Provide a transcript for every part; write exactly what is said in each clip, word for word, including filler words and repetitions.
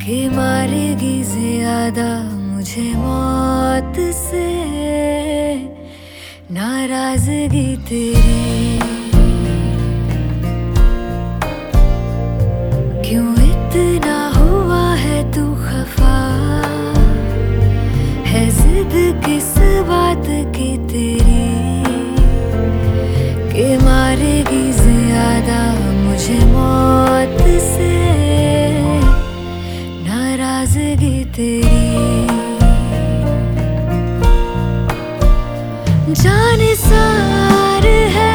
कि मारेगी ज्यादा मुझे मौत से नाराजगी तेरी। क्यों इतना हुआ है तू खफा, है जिद किस बात की तेरी कि मारेगी ज्यादा मुझे मौत से नाराजगी तेरी। जानिसार है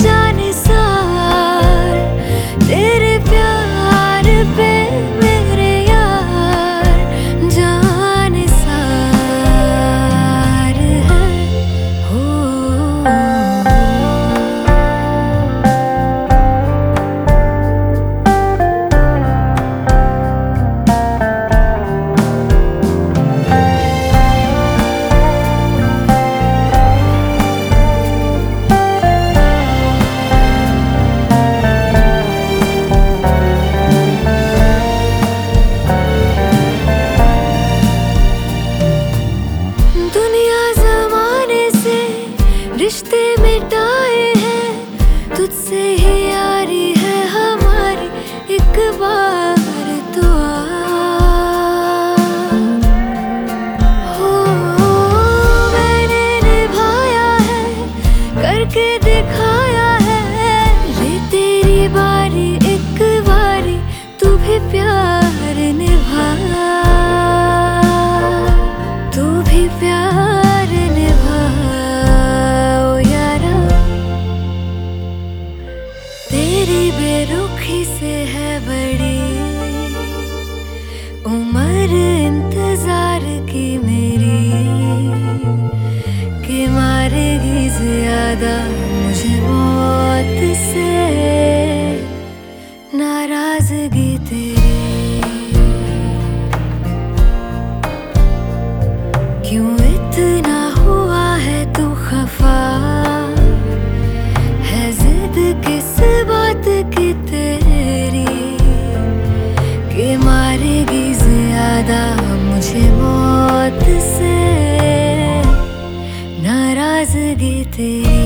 जानिसार तेरे प्यार पे मेरे यार, जानिसार है हो। रिश्ते मिटाए हैं तुझसे ही यारी है हमारी, एक बार तो आ हो। मैंने निभाया है करके दिखाया है, ले तेरी बारी एक बारी तू भी प्यार निभा, तू भी प्यार निभा। तेरी बेरुखी से है बड़ी उम्र इंतजार की मेरी, कि मारेगी ज्यादा मुझे मौत से नाराजगी तेरी। क्यों इतना हुआ है तू खफा, है जिद किस बात की तेरी कि मारेगी ज्यादा मुझे मौत से नाराजगी तेरी।